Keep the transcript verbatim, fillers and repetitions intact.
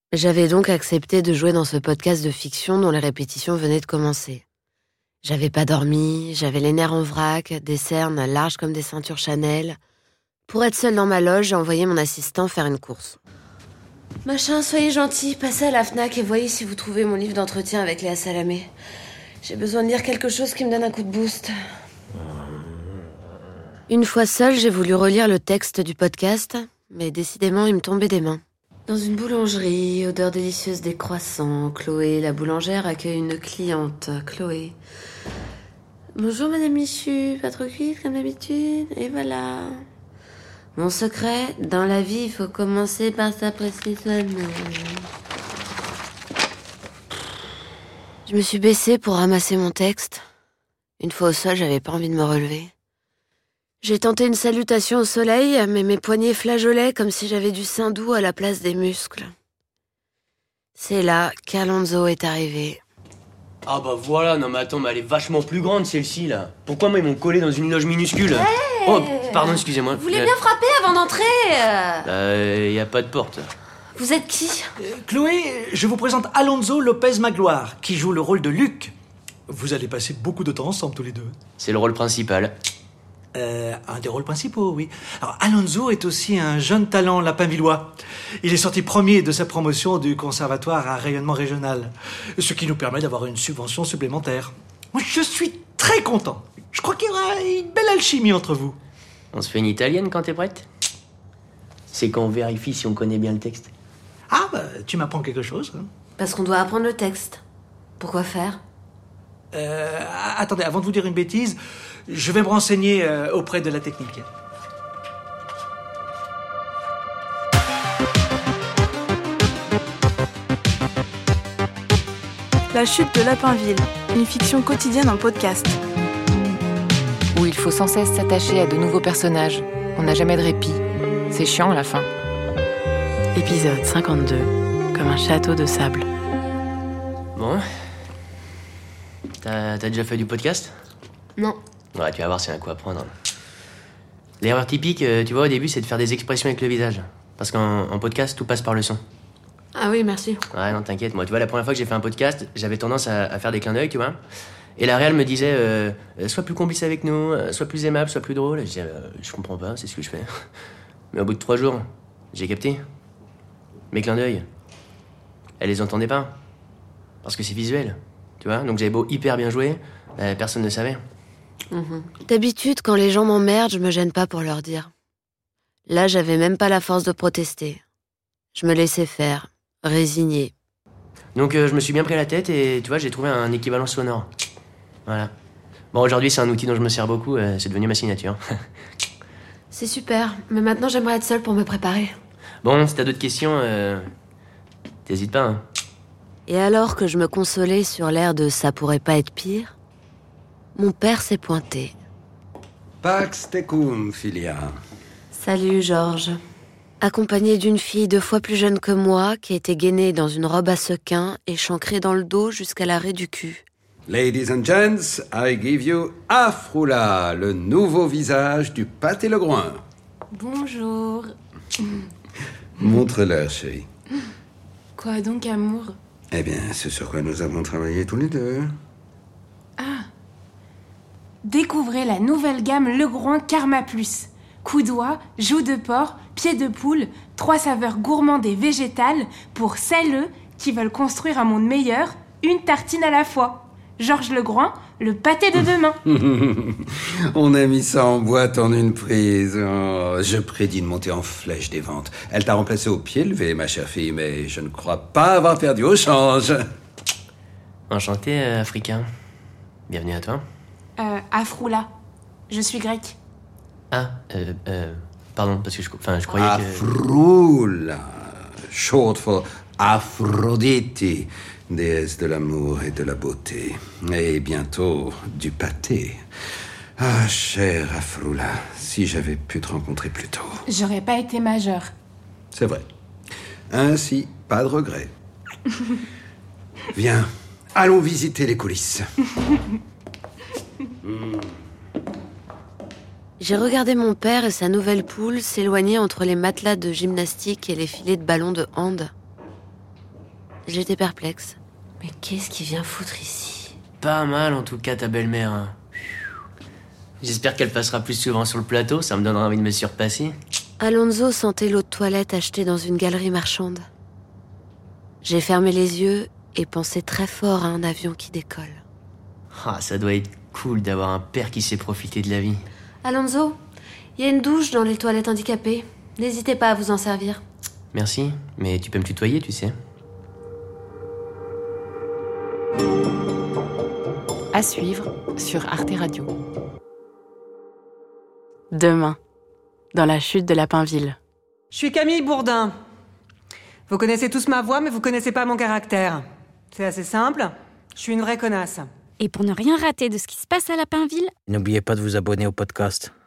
J'avais donc accepté de jouer dans ce podcast de fiction dont les répétitions venaient de commencer. J'avais pas dormi, j'avais les nerfs en vrac, des cernes larges comme des ceintures Chanel. Pour être seule dans ma loge, j'ai envoyé mon assistant faire une course. Machin, soyez gentil, passez à la Fnac et voyez si vous trouvez mon livre d'entretien avec Léa Salamé. J'ai besoin de lire quelque chose qui me donne un coup de boost. Une fois seule, j'ai voulu relire le texte du podcast, mais décidément, il me tombait des mains. Dans une boulangerie, odeur délicieuse des croissants, Chloé, la boulangère, accueille une cliente, Chloé. Bonjour Madame Michu, pas trop cuite comme d'habitude, et voilà. Mon secret, dans la vie, il faut commencer par s'apprécier soi-même. Je me suis baissée pour ramasser mon texte. Une fois au sol, j'avais pas envie de me relever. J'ai tenté une salutation au soleil, mais mes poignets flageolaient comme si j'avais du sein doux à la place des muscles. C'est là qu'Alonso est arrivé. Ah bah voilà, non mais attends, mais elle est vachement plus grande celle-ci là. Pourquoi moi ils m'ont collé dans une loge minuscule? Hey, oh, pardon, excusez-moi. Vous voulez bien frapper avant d'entrer? Euh, y a pas de porte. Vous êtes qui? euh, Chloé, je vous présente Alonso Lopez Magloire, qui joue le rôle de Luc. Vous allez passer beaucoup de temps ensemble tous les deux. C'est le rôle principal. Euh, un des rôles principaux, oui. Alors, Alonso est aussi un jeune talent lapinvillois. Il est sorti premier de sa promotion du conservatoire à rayonnement régional, ce qui nous permet d'avoir une subvention supplémentaire. Moi, je suis très content. Je crois qu'il y aura une belle alchimie entre vous. On se fait une italienne quand t'es prête? C'est qu'on vérifie si on connaît bien le texte. Ah, bah, tu m'apprends quelque chose, hein. Parce qu'on doit apprendre le texte. Pourquoi faire? Euh, attendez, avant de vous dire une bêtise, je vais me renseigner euh, auprès de la technique. La chute de Lapinville, une fiction quotidienne en podcast. Où il faut sans cesse s'attacher à de nouveaux personnages. On n'a jamais de répit. C'est chiant à la fin. Épisode cinquante-deux, comme un château de sable. Bon. T'as, t'as déjà fait du podcast? Non. Ouais, tu vas voir, c'est un coup à prendre. L'erreur typique, euh, tu vois, au début, c'est de faire des expressions avec le visage. Parce qu'en en podcast, tout passe par le son. Ah oui, merci. Ouais, non, t'inquiète. Moi, tu vois, la première fois que j'ai fait un podcast, j'avais tendance à, à faire des clins d'œil, tu vois. Et la réal me disait, euh, euh, sois plus complice avec nous, euh, sois plus aimable, sois plus drôle. Je disais, euh, je comprends pas, c'est ce que je fais. Mais au bout de trois jours, j'ai capté. Mes clins d'œil, elle les entendait pas. Parce que c'est visuel, tu vois. Donc j'avais beau hyper bien jouer, euh, personne ne savait. Mmh. D'habitude, quand les gens m'emmerdent, je me gêne pas pour leur dire. Là, j'avais même pas la force de protester. Je me laissais faire, résignée. Donc euh, je me suis bien pris la tête et tu vois, j'ai trouvé un équivalent sonore. Voilà. Bon, aujourd'hui, c'est un outil dont je me sers beaucoup, euh, c'est devenu ma signature. C'est super, mais maintenant j'aimerais être seule pour me préparer. Bon, si t'as d'autres questions, euh, t'hésites pas, hein. Et alors que je me consolais sur l'air de « ça pourrait pas être pire », mon père s'est pointé. Pax tecum, filia. Salut, Georges. Accompagné d'une fille deux fois plus jeune que moi, qui était gainée dans une robe à sequins et chancrée dans le dos jusqu'à l'arrêt du cul. Ladies and gents, I give you Afroula, le nouveau visage du pâté Le Groin. Bonjour. Montre-leur, chérie. Quoi donc, amour? Eh bien, c'est sur quoi nous avons travaillé tous les deux. Ah. Découvrez la nouvelle gamme Le Groin Karma Plus. Coudois, joues de porc, pieds de poule, trois saveurs gourmandes et végétales pour celles qui veulent construire un monde meilleur, une tartine à la fois. Georges Le Groin, le pâté de demain. On a mis ça en boîte en une prise. Oh, je prédis une montée en flèche des ventes. Elle t'a remplacé au pied levé, ma chère fille, mais je ne crois pas avoir perdu au change. Enchanté, euh, africain. Bienvenue à toi. Euh, Afroula. Je suis grecque. Ah, euh, euh, pardon, parce que je, enfin, je croyais que... Afroula, short for Aphrodite, déesse de l'amour et de la beauté. Et bientôt, du pâté. Ah, chère Afroula, si j'avais pu te rencontrer plus tôt. J'aurais pas été majeure. C'est vrai. Ainsi, pas de regret. Viens, allons visiter les coulisses. mmh. J'ai regardé mon père et sa nouvelle poule s'éloigner entre les matelas de gymnastique et les filets de ballons de hand. J'étais perplexe. Mais qu'est-ce qu'il vient foutre ici? Pas mal en tout cas ta belle-mère. Hein. J'espère qu'elle passera plus souvent sur le plateau, ça me donnera envie de me surpasser. Alonso sentait l'eau de toilette achetée dans une galerie marchande. J'ai fermé les yeux et pensé très fort à un avion qui décolle. Ah, ça doit être cool d'avoir un père qui sait profiter de la vie. Alonso, il y a une douche dans les toilettes handicapées. N'hésitez pas à vous en servir. Merci, mais tu peux me tutoyer, tu sais. À suivre sur Arte Radio. Demain, dans la chute de Lapinville. Je suis Camille Bourdin. Vous connaissez tous ma voix, mais vous connaissez pas mon caractère. C'est assez simple. Je suis une vraie connasse. Et pour ne rien rater de ce qui se passe à Lapinville, n'oubliez pas de vous abonner au podcast.